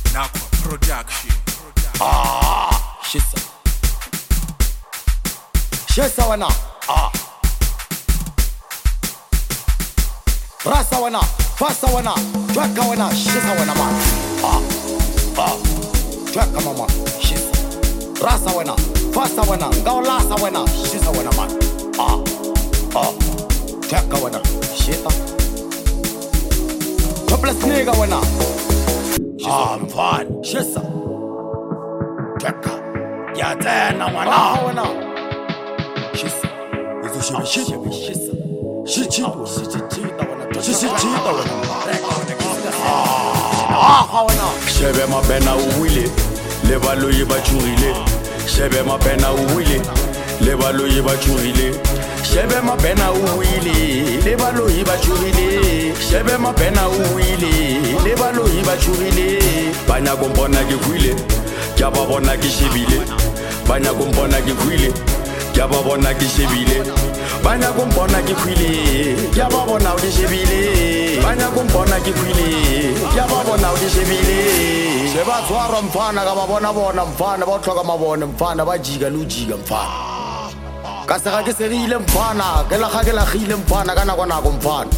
Nakwa Production. Shisa wana. Rasa wana. Fasa wana. Tweka wana. Shisa wana man. Tweka mama. Shisa. Rasa wana. Fasa wana. Gaulasa wana. Shisa wana man. Tweka wana. Shita. Hopeless nigga wana. Mfana Shisa. Tweka. yatena mwana Rasa wana. Shisa. Shisa. Shisa. shebe mapena uwile le baloyi ba tšhogile shebe mapena uwile le baloyi ba tšhogile shebe mapena uwile le baloyi ba tšhogile shebe mapena uwile le baloyi ba tšhogile ba nyako mpona ke hwile ke a ba bona ke shebile ba nyako mpona ke hwile ke a ba bona ke shebile ba nyako mpona ke hwile ke a ba bona o di shebile ba nyako mpona ke hwile ke a ba bona o di shebile Se ba tshwarwa mfana ka ba bona mfana ba tlhoka mabone mfana ba jika le o jika mfana ka sega ke segile mfana ke lagile mfana ka nako mfana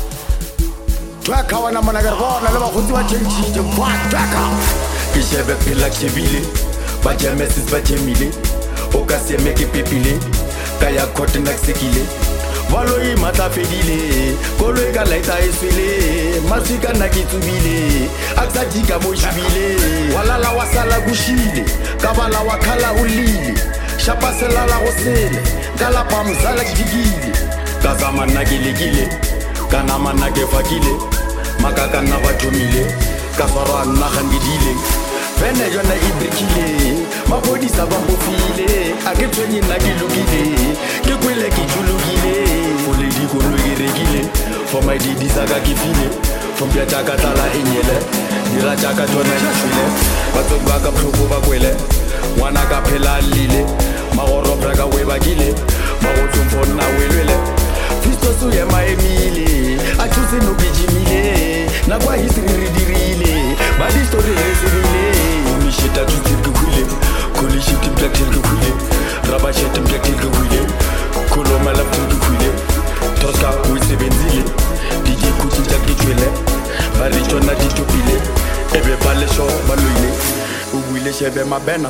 tweka wena mona ke re bona le bagotsi ba tšhentšhitše mfana tweka ke shebe phela ke shebile ba jameses ba jemile o ka seme ke pepile ka ya court nna ke sekile baloi matlafedile koloi ka laeta e swele maswika nna ke tsubile a ke sa jika mo shebile walala wa sala kushile ka bala wa khala o lile shapa selala go sele ka lapa mzala ke jikile ka zama nna ke lekile ka nama nna ke fakile makaka nna ba thomile ka tshwarwa nna gangedile fene yona e brekile mapodisa ba mbofile a ke tshwenye nna ke lokile ke kwele ke tšhologile fole dikoloi ke rekile for my didisa ka ke file fompia jaaka tlala e nyele dira jaaka tsona ke tshwile batsoki ba ka botlhoko ba kwele ngwana ka phela a lile magoropra ka webakile magotlomfo nna welwele fistoso ema emile a thuse no ke jimile nakwa history re dirile ba distori re sebile misheta tutse ke hwile kolishiti mplaktel ke hwile rabashete mplaktel ke hwile koloma laptel ke hwile toska o sebenzile dj kuti tsa ke tšwele ba re tsona di topile ebe ba le sho ba loile o buile shebe mabena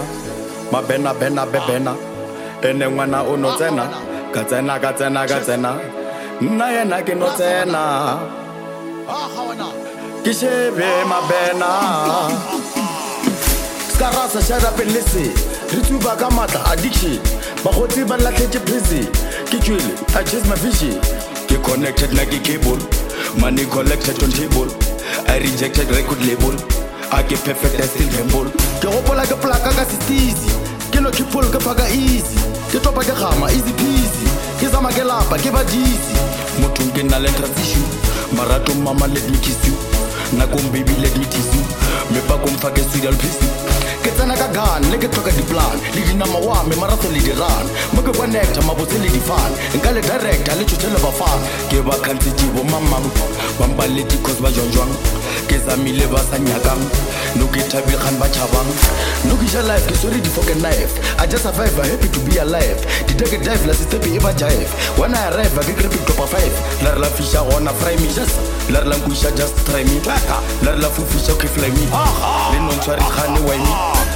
bebena ene ngwana o no tsena ka tsena nna yena ke no tsena ke shebe mabena Skarasa shut up and listen re tsuba ka matla addiction bagotsi ba latlhetse prison ke tšwele I chase my vision ke connected like a cable money collected on table I rejected record label I get perfect I still gamble ke gopola ke plaka ka sestizi ke no triple ke phaka easy ke topa ke gama easy peasy ke zama ke lapa ke ba dizzy motho ke na le transition marato mama let me kiss you nakong baby let me tease you me pa kom fa ke serial piece ke tsena ka gun le ke tlhoka di-plan le dinama wa me marathon le di-run mo ke connecta mabotse le di-fan nka le director le tšhotlhe le bafana ke ba khantse bo mamang bambaleti cause ba jonjwang ke zamile ba sa nyakang no ke thabi khan ba chabang no ke ja life ke sorry di fucking knife I just survive I'm happy to be alive di take dive la step e ba jive when I arrive I get creepy top 5 la fisha ona fry me just la nkusha just try me la fufisha ke fly me le non tshwari khane wa me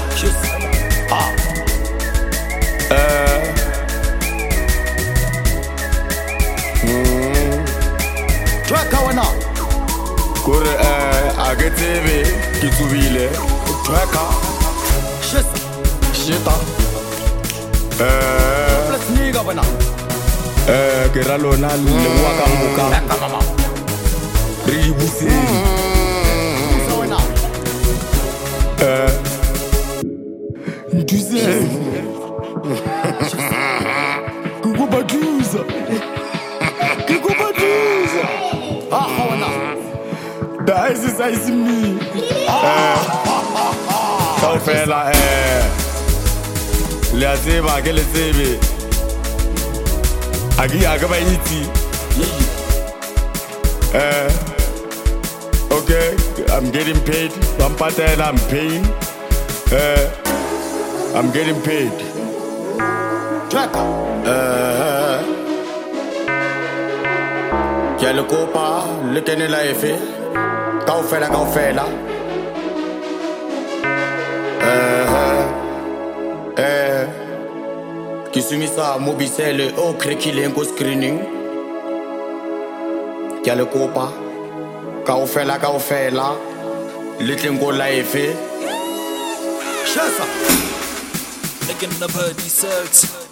tweka wena kore a ke tsebe ke tsubile tweka shita let's nigga wena ke ra lona le wa ka moka re di buseng wena ntuse kukubathuza wena daisisayisi mi kaofela le a tseba ke le tsebe a ke ba itse Okay, I'm getting paid. Pampatela, I'm paying. I'm getting paid. Kia le kopa, le kene la efe. Kaufela, kaufela. Kisumisa mobisele o krekile ngo screening. Kia le kopa. Kaufela, kaufela. Little ngo la efe. Shasa. Making the birdie search.